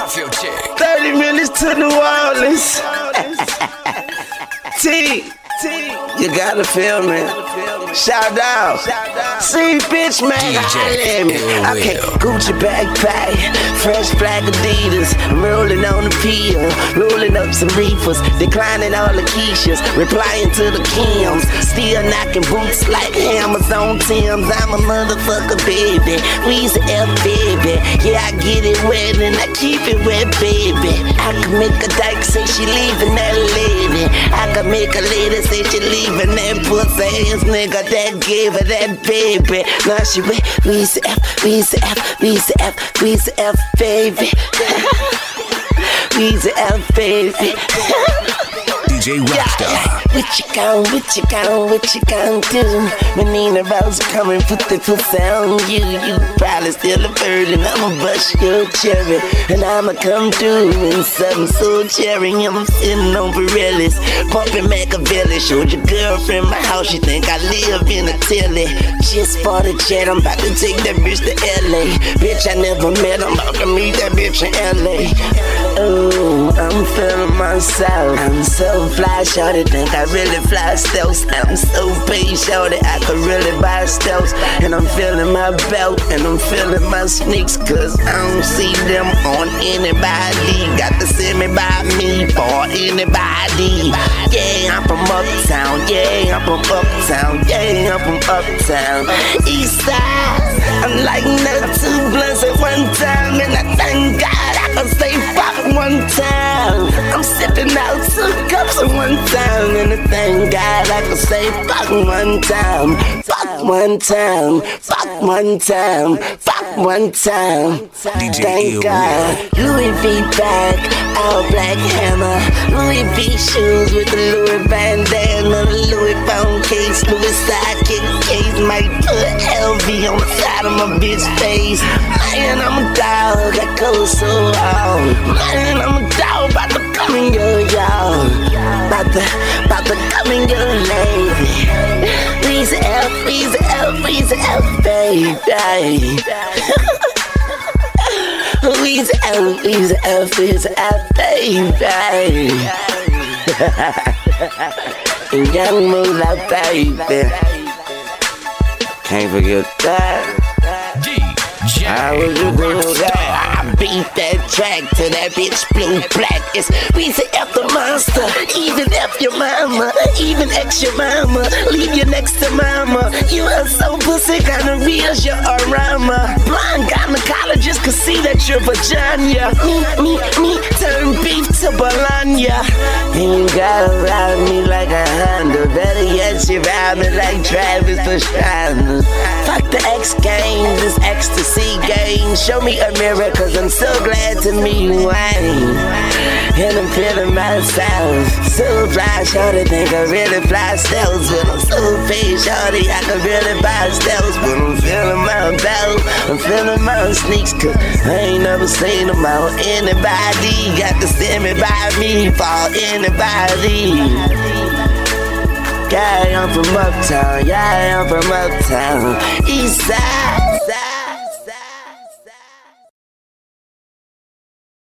Mafia chick. 30 minutes to New Orleans. T, you gotta feel me. Shout out. See, bitch, man, holla at me. Okay, Gucci backpack, fresh black Adidas. I'm rolling on the pill, rolling up some reefers, declining all the Keishas, replying to the Kims, still knocking boots like hammers on Timbs. I'm a motherfucker, baby. Weezy F, baby. Yeah, I get it wet and I keep it wet, baby. I can make a dyke say she leaving that lady. I can make a lady say she leaving that pussy ass nigga that gave her that baby. Now she with Weezy F, Weezy F, Weezy F, Weezy F, baby. Weezy F, baby. DJ Rockstar. What you gon' do? When Nina Rose come and put the pussy on you, you probably still a bird and I'ma bust your cherry. And I'ma come through in something so cherry. I'm sitting on Pirellis, pumping Machiavelli. Showed your girlfriend my house, she think I live in a telly. Just bought a jet, I'm about to take that bitch to LA. Bitch, I never met, I'm about to meet that bitch in LA. Oh, I'm feeling myself. I'm so fly, shorty, think I really fly stealth. I'm so paid, shorty, I could really buy stealth. And I'm feeling my belt, and I'm feeling my sneaks, cause I don't see them on anybody. Got to send me by me for anybody. Yeah, I'm from uptown, yeah, I'm from uptown, yeah, I'm from uptown. East side, I'm lighting up 2 blunts at one time, and I thank God I can say fuck one time. I'm sipping out 2 cups at one time, and I thank God I can say fuck one time. Fuck one time, fuck one time, fuck one time. Thank God. Louis V bag, all black hammer. Louis V shoes with the Louis bandana, the Louis phone case, Louis sidekick case. Might put LV on the side of my bitch face. Man, I'm a dog, I go so hard. Man, I'm a dog, about to come in your yard. About to come in your lady. Weezy F, Weezy F, Weezy F, baby. Weezy F, Weezy F, Weezy F, baby. And young Moolah, baby. Can't forget that. I was a real guy. I beat that track to that bitch blue black. It's Weezy F the monster. Even F your mama, even X your mama. Leave you next to mama. You are so pussy, kinda real as your aroma. Blind gynecologist could see that you're vagina. Me, turn beef to Bologna. You gotta ride me like a Honda. Better yet, you ride me like Travis Pastrana. Fuck the X Games, this ecstasy game. Show me a mirror, cause I'm so glad to meet Wayne. And I'm feeling myself. So fly, shorty, think I really fly stealth. But I'm so paid, shorty, I can really buy stealth. But I'm feeling my belt, I'm feeling my sneaks, cause I ain't never seen them out anybody. Got to send me by me for anybody. Yeah, I'm from uptown, yeah, I'm from uptown. East side,